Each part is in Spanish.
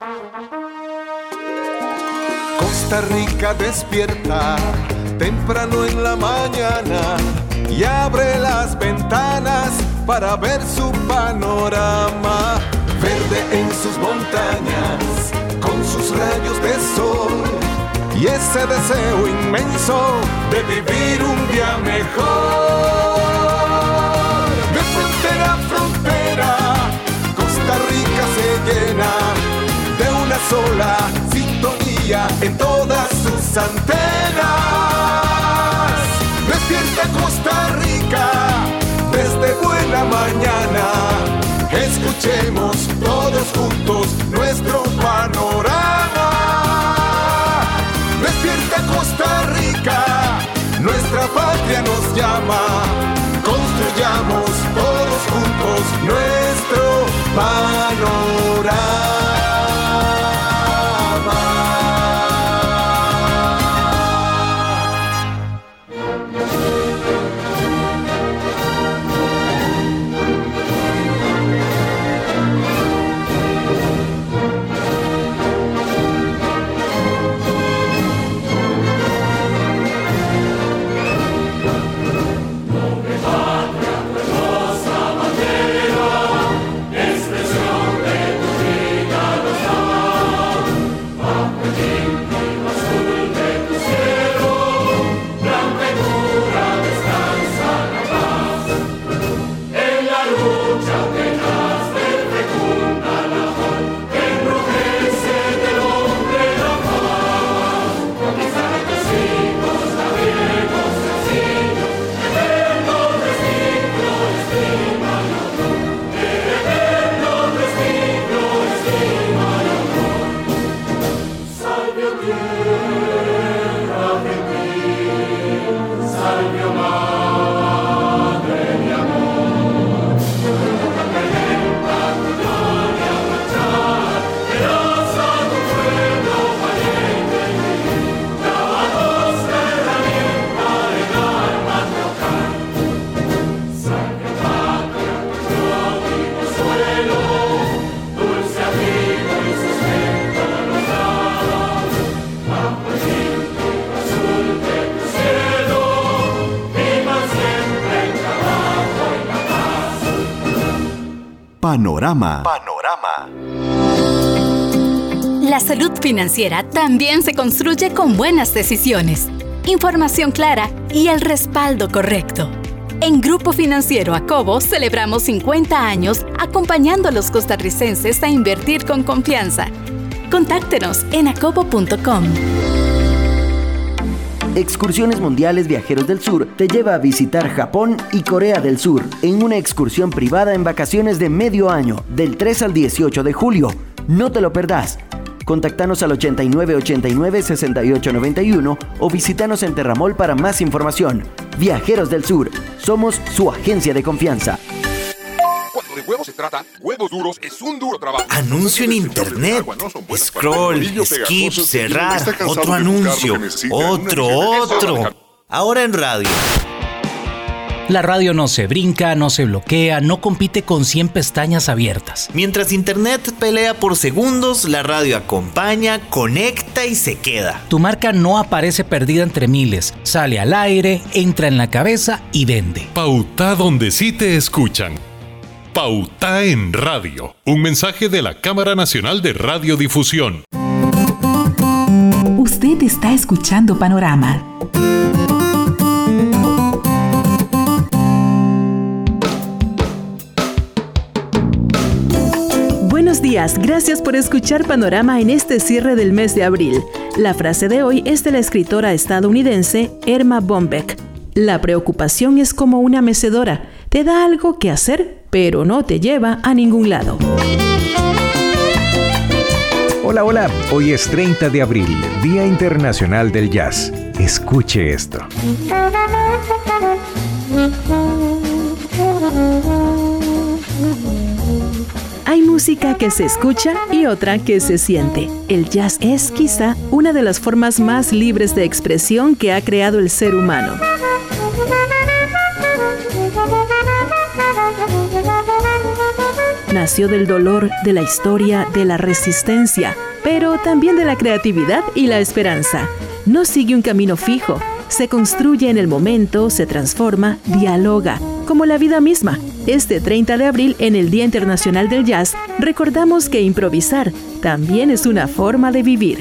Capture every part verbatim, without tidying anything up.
Costa Rica despierta temprano en la mañana y abre las ventanas para ver su panorama. Verde en sus montañas, con sus rayos de sol y ese deseo inmenso de vivir un día mejor. De frontera a frontera, Costa Rica se llena de una sola sintonía en todas sus antenas. Despierta Costa Rica desde buena mañana. Escuchemos todos juntos nuestro panorama. Despierta Costa Rica, nuestra patria nos llama. Construyamos todos juntos nuestro panorama. Panorama. Panorama. La salud financiera también se construye con buenas decisiones, información clara y el respaldo correcto. En Grupo Financiero Acobo celebramos cincuenta años acompañando a los costarricenses a invertir con confianza. Contáctenos en acobo punto com. Excursiones Mundiales Viajeros del Sur te lleva a visitar Japón y Corea del Sur en una excursión privada en vacaciones de medio año, del tres al dieciocho de julio. No te lo perdás. Contáctanos al ochenta y nueve ochenta y nueve sesenta y ocho noventa y uno o visítanos en Terramol para más información. Viajeros del Sur, somos su agencia de confianza. Cuando de huevos se trata, Huevos Duros es un duro trabajo. Anuncio en internet. Scroll, skip, cerrar. Otro anuncio. Otro, otro. Ahora en radio. La radio no se brinca, no se bloquea, no compite con cien pestañas abiertas. Mientras internet pelea por segundos, la radio acompaña, conecta y se queda. Tu marca no aparece perdida entre miles. Sale al aire, entra en la cabeza y vende. Pauta donde sí te escuchan. Pauta en radio. Un mensaje de la Cámara Nacional de Radiodifusión. Usted está escuchando Panorama. Buenos días, gracias por escuchar Panorama en este cierre del mes de abril. La frase de hoy es de la escritora estadounidense Erma Bombeck. La preocupación es como una mecedora, te da algo que hacer, pero no te lleva a ningún lado. Hola, hola, hoy es treinta de abril, Día Internacional del Jazz. Escuche esto. Hay música que se escucha y otra que se siente. El jazz es quizá una de las formas más libres de expresión que ha creado el ser humano. Nació del dolor, de la historia, de la resistencia, pero también de la creatividad y la esperanza. No sigue un camino fijo. Se construye en el momento, se transforma, dialoga, como la vida misma. Este treinta de abril, en el Día Internacional del Jazz, recordamos que improvisar también es una forma de vivir.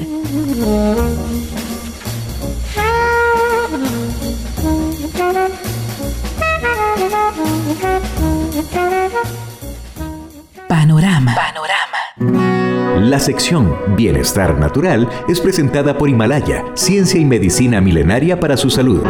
Panorama. Panorama. La sección Bienestar Natural es presentada por Himalaya, ciencia y medicina milenaria para su salud.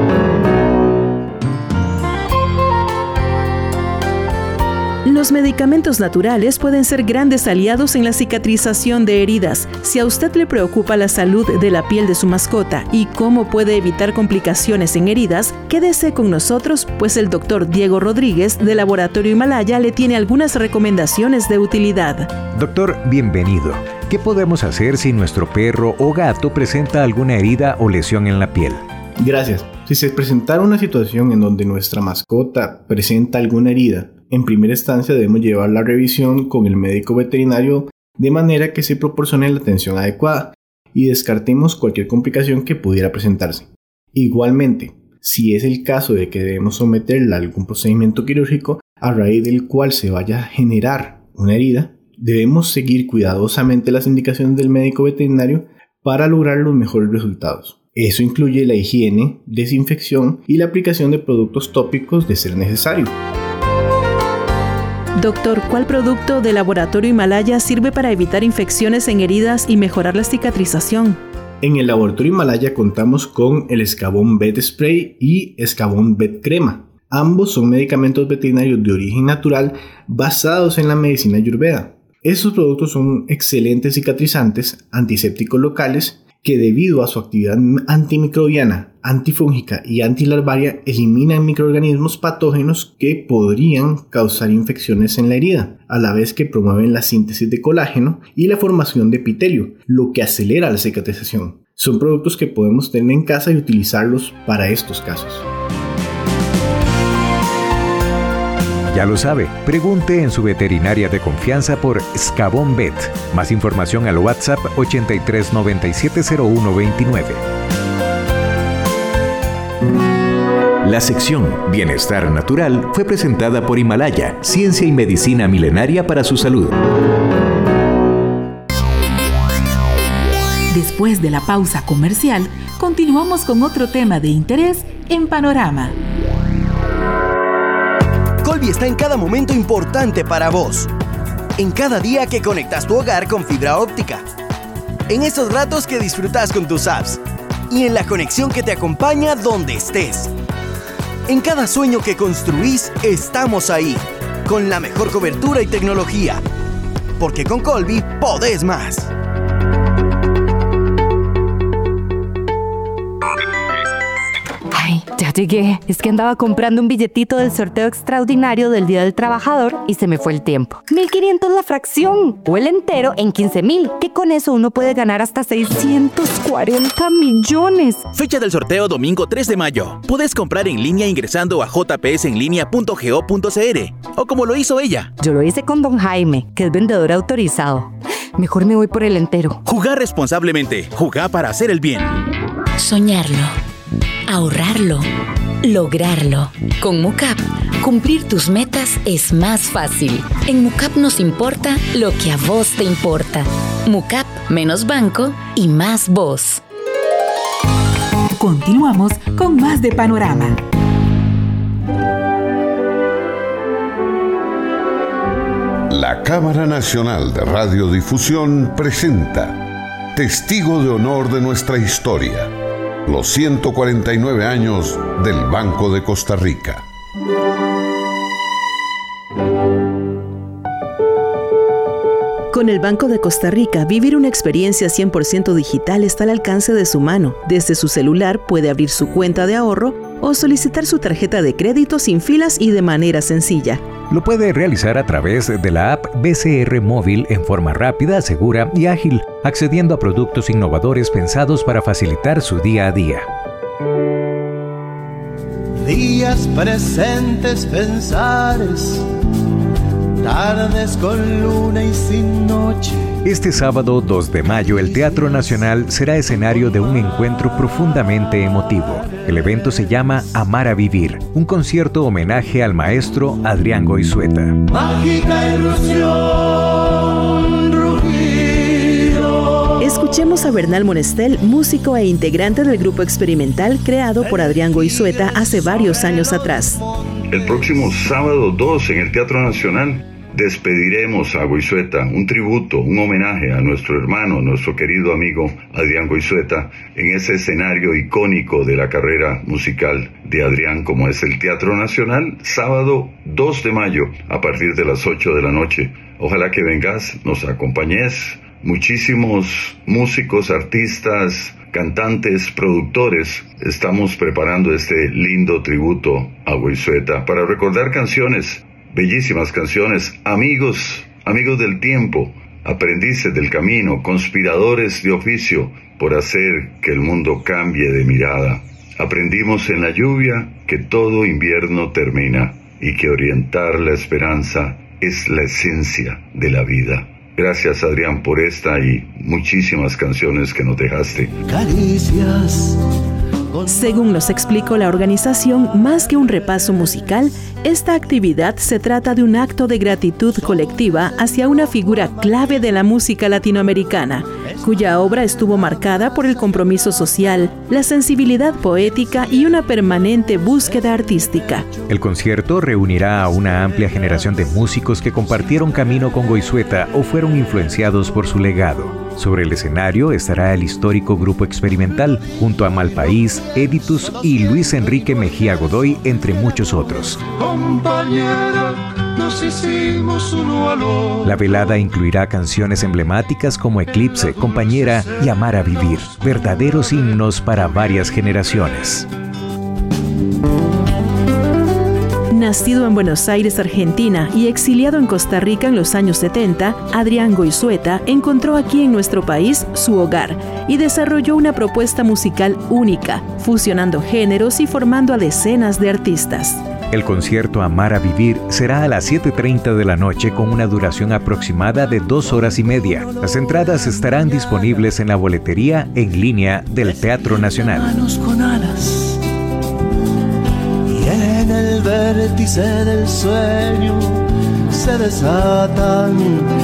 Los medicamentos naturales pueden ser grandes aliados en la cicatrización de heridas. Si a usted le preocupa la salud de la piel de su mascota y cómo puede evitar complicaciones en heridas, quédese con nosotros, pues el doctor Diego Rodríguez de Laboratorio Himalaya le tiene algunas recomendaciones de utilidad. Doctor, bienvenido. ¿Qué podemos hacer si nuestro perro o gato presenta alguna herida o lesión en la piel? Gracias. Si se presentara una situación en donde nuestra mascota presenta alguna herida, en primera instancia debemos llevar la revisión con el médico veterinario de manera que se proporcione la atención adecuada y descartemos cualquier complicación que pudiera presentarse. Igualmente, si es el caso de que debemos someterla a algún procedimiento quirúrgico a raíz del cual se vaya a generar una herida, debemos seguir cuidadosamente las indicaciones del médico veterinario para lograr los mejores resultados. Eso incluye la higiene, desinfección y la aplicación de productos tópicos de ser necesario. Doctor, ¿cuál producto de Laboratorio Himalaya sirve para evitar infecciones en heridas y mejorar la cicatrización? En el Laboratorio Himalaya contamos con el Escabón Vet Spray y Escabón Vet Crema. Ambos son medicamentos veterinarios de origen natural basados en la medicina ayurveda. Estos productos son excelentes cicatrizantes, antisépticos locales, que debido a su actividad antimicrobiana, antifúngica y antilarvaria eliminan microorganismos patógenos que podrían causar infecciones en la herida, a la vez que promueven la síntesis de colágeno y la formación de epitelio, lo que acelera la cicatrización. Son productos que podemos tener en casa y utilizarlos para estos casos. Ya lo sabe, pregunte en su veterinaria de confianza por Escabón Vet. Más información al WhatsApp ochenta y tres noventa y siete cero uno veintinueve. La sección Bienestar Natural fue presentada por Himalaya, ciencia y medicina milenaria para su salud. Después de la pausa comercial, continuamos con otro tema de interés en Panorama. Colby está en cada momento importante para vos. En cada día que conectas tu hogar con fibra óptica. En esos ratos que disfrutas con tus apps. Y en la conexión que te acompaña donde estés. En cada sueño que construís, estamos ahí. Con la mejor cobertura y tecnología. Porque con Colby podés más. Ya llegué. Es que andaba comprando un billetito del sorteo extraordinario del Día del Trabajador y se me fue el tiempo. mil quinientos la fracción o el entero en quince mil, que con eso uno puede ganar hasta seiscientos cuarenta millones. Fecha del sorteo domingo tres de mayo. Puedes comprar en línea ingresando a j p s en línea punto go punto c r o como lo hizo ella. Yo lo hice con don Jaime, que es vendedor autorizado. Mejor me voy por el entero. Jugar responsablemente. Jugar para hacer el bien. Soñarlo. Ahorrarlo, lograrlo. Con Mucap, cumplir tus metas es más fácil. En Mucap nos importa lo que a vos te importa. Mucap, menos banco y más vos. Continuamos con más de Panorama. La Cámara Nacional de Radiodifusión presenta Testigo de Honor de nuestra historia. Los ciento cuarenta y nueve años del Banco de Costa Rica. Con el Banco de Costa Rica, vivir una experiencia cien por ciento digital está al alcance de su mano. Desde su celular puede abrir su cuenta de ahorro o solicitar su tarjeta de crédito sin filas y de manera sencilla. Lo puede realizar a través de la app B C R Móvil en forma rápida, segura y ágil, accediendo a productos innovadores pensados para facilitar su día a día. Días presentes pensares, tardes con luna y sin noche. Este sábado dos de mayo el Teatro Nacional será escenario de un encuentro profundamente emotivo. El evento se llama Amar a Vivir, un concierto homenaje al maestro Adrián Goizueta. Mágica ilusión, rugido. Escuchemos a Bernal Monestel, músico e integrante del grupo experimental creado por Adrián Goizueta hace varios años atrás. El próximo sábado dos en el Teatro Nacional despediremos a Goizueta, un tributo, un homenaje a nuestro hermano, nuestro querido amigo Adrián Goizueta, en ese escenario icónico de la carrera musical de Adrián, como es el Teatro Nacional, sábado dos de mayo, a partir de las ocho de la noche. Ojalá que vengas, nos acompañes. Muchísimos músicos, artistas, cantantes, productores, estamos preparando este lindo tributo a Goizueta para recordar canciones, bellísimas canciones, amigos, amigos del tiempo, aprendices del camino, conspiradores de oficio por hacer que el mundo cambie de mirada. Aprendimos en la lluvia que todo invierno termina y que orientar la esperanza es la esencia de la vida. Gracias, Adrián, por esta y muchísimas canciones que nos dejaste. Caricias. Según nos explicó la organización, más que un repaso musical, esta actividad se trata de un acto de gratitud colectiva hacia una figura clave de la música latinoamericana, cuya obra estuvo marcada por el compromiso social, la sensibilidad poética y una permanente búsqueda artística. El concierto reunirá a una amplia generación de músicos que compartieron camino con Goizueta o fueron influenciados por su legado. Sobre el escenario estará el histórico grupo experimental, junto a Malpaís, Editus y Luis Enrique Mejía Godoy, entre muchos otros. Compañera, nos hicimos uno al otro. La velada incluirá canciones emblemáticas como Eclipse, Compañera y Amar a Vivir, verdaderos himnos para varias generaciones. Nacido en Buenos Aires, Argentina, y exiliado en Costa Rica en los años setenta, Adrián Goizueta encontró aquí en nuestro país su hogar y desarrolló una propuesta musical única, fusionando géneros y formando a decenas de artistas. El concierto Amar a Vivir será a las siete y media de la noche con una duración aproximada de dos horas y media. Las entradas estarán disponibles en la boletería en línea del Teatro Nacional. Manos con alas. En el vértice del sueño se desatan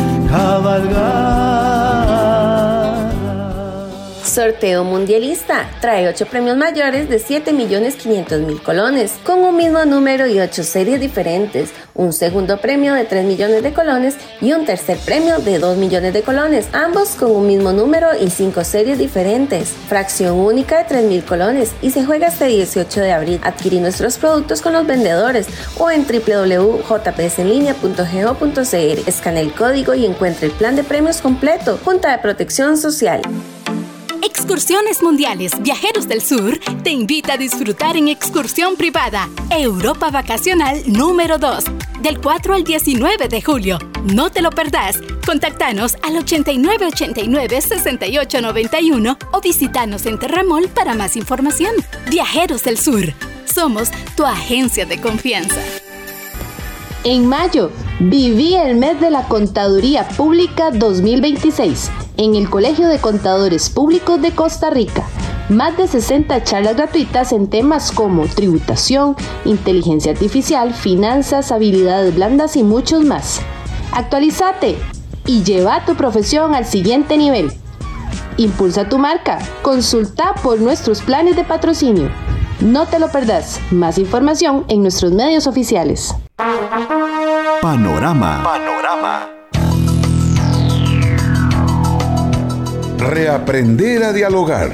cabalgar. Sorteo Mundialista trae ocho premios mayores de siete millones quinientos mil colones, con un mismo número y ocho series diferentes, un segundo premio de tres millones de colones y un tercer premio de dos millones de colones, ambos con un mismo número y cinco series diferentes. Fracción única de tres mil colones y se juega hasta el dieciocho de abril. Adquirí nuestros productos con los vendedores o en w w w punto j p s en línea punto go punto c r. Escanea el código y encuentre el plan de premios completo. Junta de Protección Social. Excursiones Mundiales Viajeros del Sur te invita a disfrutar en excursión privada Europa Vacacional número dos del cuatro al diecinueve de julio. No te lo perdás. Contáctanos al ochenta y nueve ochenta y nueve sesenta y ocho noventa y uno o visítanos en Terramol para más información. Viajeros del Sur. Somos tu agencia de confianza. En mayo, viví el mes de la Contaduría Pública dos mil veintiséis en el Colegio de Contadores Públicos de Costa Rica. Más de sesenta charlas gratuitas en temas como tributación, inteligencia artificial, finanzas, habilidades blandas y muchos más. Actualízate y lleva tu profesión al siguiente nivel. Impulsa tu marca. Consulta por nuestros planes de patrocinio. No te lo perdás. Más información en nuestros medios oficiales. Panorama. Panorama. Reaprender a dialogar.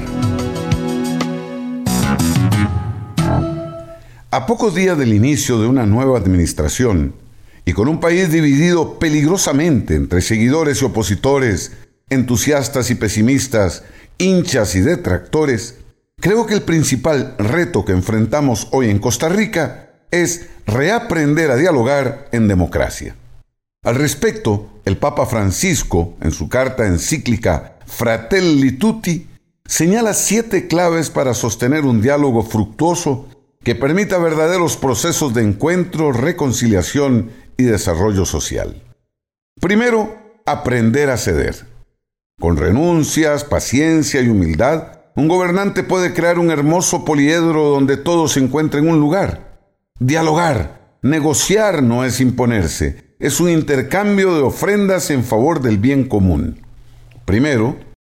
A pocos días del inicio de una nueva administración y con un país dividido peligrosamente entre seguidores y opositores, entusiastas y pesimistas, hinchas y detractores, creo que el principal reto que enfrentamos hoy en Costa Rica es reaprender a dialogar en democracia. Al respecto, el Papa Francisco, en su carta encíclica Fratelli Tutti, señala siete claves para sostener un diálogo fructuoso que permita verdaderos procesos de encuentro, reconciliación y desarrollo social. Primero, aprender a ceder. Con renuncias, paciencia y humildad, un gobernante puede crear un hermoso poliedro donde todos se encuentren en un lugar. Dialogar, negociar no es imponerse, es un intercambio de ofrendas en favor del bien común. Primero,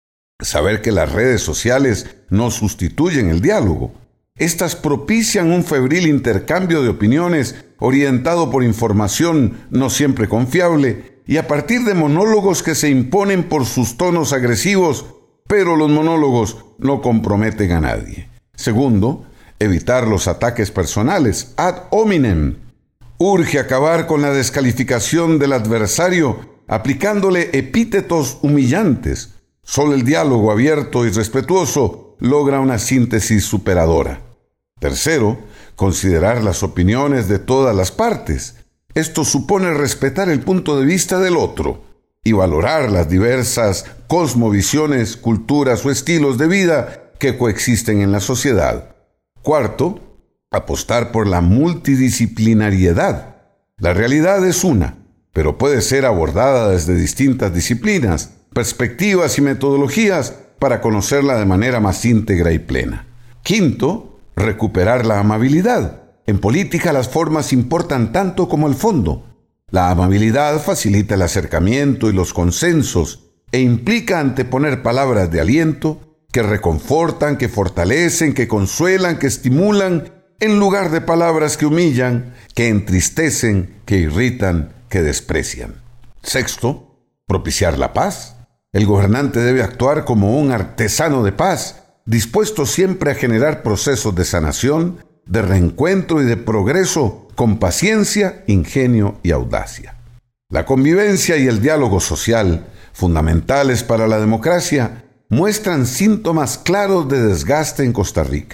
saber que las redes sociales no sustituyen el diálogo. Estas propician un febril intercambio de opiniones orientado por información no siempre confiable y a partir de monólogos que se imponen por sus tonos agresivos, pero los monólogos no comprometen a nadie. Segundo, evitar los ataques personales, ad hominem. Urge acabar con la descalificación del adversario aplicándole epítetos humillantes. Solo el diálogo abierto y respetuoso logra una síntesis superadora. Tercero, considerar las opiniones de todas las partes. Esto supone respetar el punto de vista del otro y valorar las diversas cosmovisiones, culturas o estilos de vida que coexisten en la sociedad. Cuarto, apostar por la multidisciplinariedad. La realidad es una, pero puede ser abordada desde distintas disciplinas, perspectivas y metodologías para conocerla de manera más íntegra y plena. Quinto, recuperar la amabilidad. En política las formas importan tanto como el fondo. La amabilidad facilita el acercamiento y los consensos e implica anteponer palabras de aliento que reconfortan, que fortalecen, que consuelan, que estimulan, en lugar de palabras que humillan, que entristecen, que irritan, que desprecian. Sexto, propiciar la paz. El gobernante debe actuar como un artesano de paz, dispuesto siempre a generar procesos de sanación, de reencuentro y de progreso con paciencia, ingenio y audacia. La convivencia y el diálogo social, fundamentales para la democracia, muestran síntomas claros de desgaste en Costa Rica.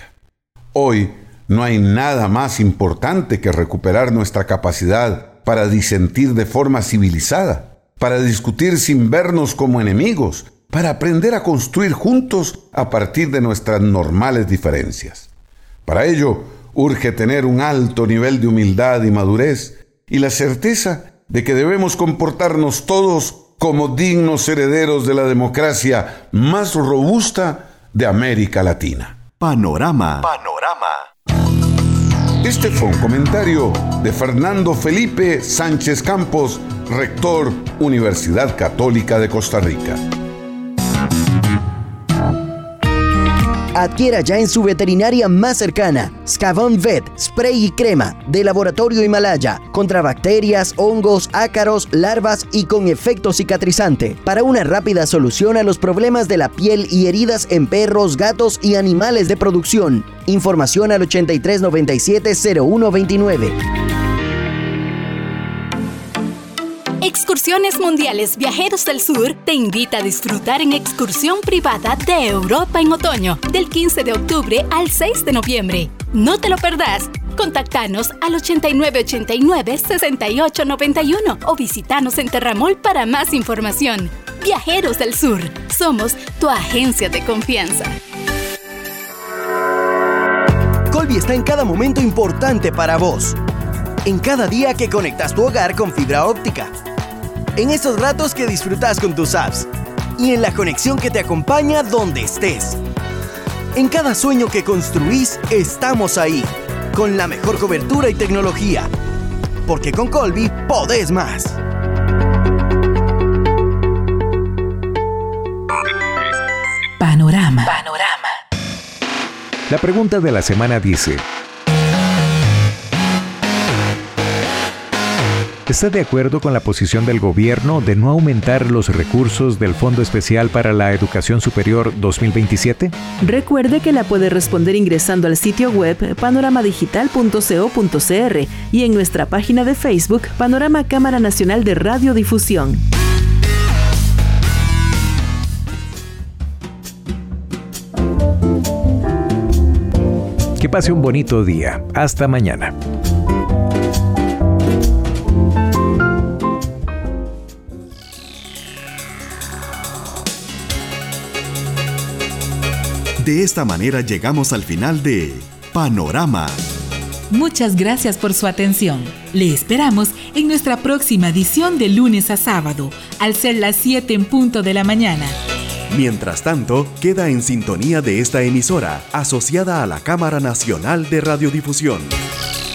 Hoy no hay nada más importante que recuperar nuestra capacidad para disentir de forma civilizada, para discutir sin vernos como enemigos, para aprender a construir juntos a partir de nuestras normales diferencias. Para ello, urge tener un alto nivel de humildad y madurez y la certeza de que debemos comportarnos todos como dignos herederos de la democracia más robusta de América Latina. Panorama. Panorama. Este fue un comentario de Fernando Felipe Sánchez Campos, rector, Universidad Católica de Costa Rica. Adquiera ya en su veterinaria más cercana Scavon Vet, spray y crema de Laboratorio Himalaya contra bacterias, hongos, ácaros, larvas y con efecto cicatrizante para una rápida solución a los problemas de la piel y heridas en perros, gatos y animales de producción. Información al ochenta y tres noventa y siete cero uno veintinueve. Excursiones Mundiales Viajeros del Sur te invita a disfrutar en excursión privada de Europa en otoño, del quince de octubre al seis de noviembre. No te lo perdás. Contactanos al ochenta y nueve ochenta y nueve sesenta y ocho noventa y uno o visitanos en Terramol para más información. Viajeros del Sur, somos tu agencia de confianza. Colby está en cada momento importante para vos. En cada día que conectas tu hogar con fibra óptica. En esos ratos que disfrutas con tus apps. Y en la conexión que te acompaña donde estés. En cada sueño que construís, estamos ahí. Con la mejor cobertura y tecnología. Porque con Colby podés más. Panorama. Panorama. La pregunta de la semana dice: ¿está de acuerdo con la posición del gobierno de no aumentar los recursos del Fondo Especial para la Educación Superior dos mil veintisiete? Recuerde que la puede responder ingresando al sitio web panorama digital punto co punto cr y en nuestra página de Facebook Panorama Cámara Nacional de Radiodifusión. Que pase un bonito día. Hasta mañana. De esta manera llegamos al final de Panorama. Muchas gracias por su atención. Le esperamos en nuestra próxima edición de lunes a sábado, al ser las siete en punto de la mañana. Mientras tanto, queda en sintonía de esta emisora, asociada a la Cámara Nacional de Radiodifusión.